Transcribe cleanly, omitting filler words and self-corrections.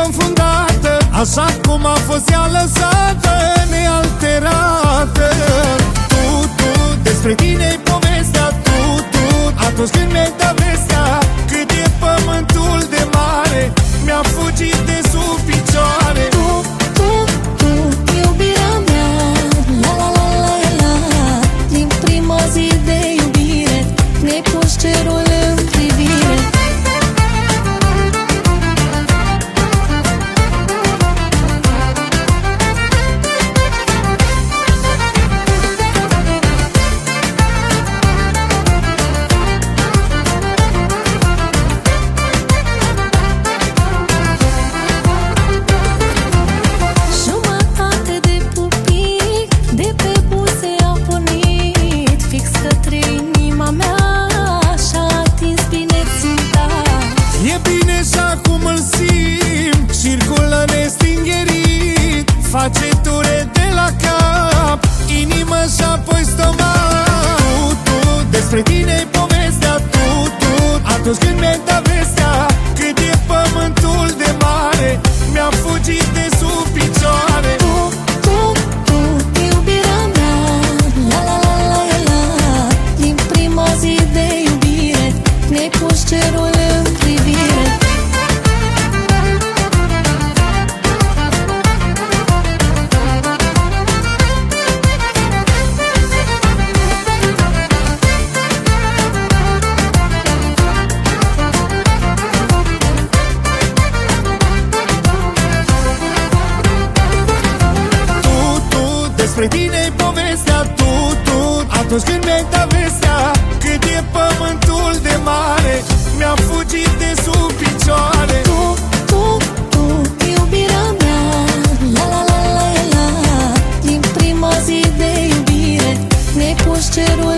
înfundată, așa cum a fost ea lăsată, nealterată. Tu, despre tine-i povestea, tu, atunci când mi-ai dat vestea, cât e pământul de mare, mi-a fugit de sub picioare. Tu, iubirea mea, la la la la la, din prima zi de iubire, ne-ai pus cerul în privire. Circulă nestingerit, face ture de la cap, inimă și apoi stomac. Tu, despre tine-i povestea, tu, atunci când mi-ai dat vestea, cât e pământul de mare, mi-a fugit de sub picioare. Tu, iubirea mea, la la la la la, din prima zi de iubire, ne-ai pus cerul în privire. Despre tine-i povestea, tu, atunci când mi-ai dat vestea, cât e pământul de mare, mi-a fugit de sub picioare. Tu, iubirea mea, la la la la la, din prima zi de iubire, ne-ai pus cerul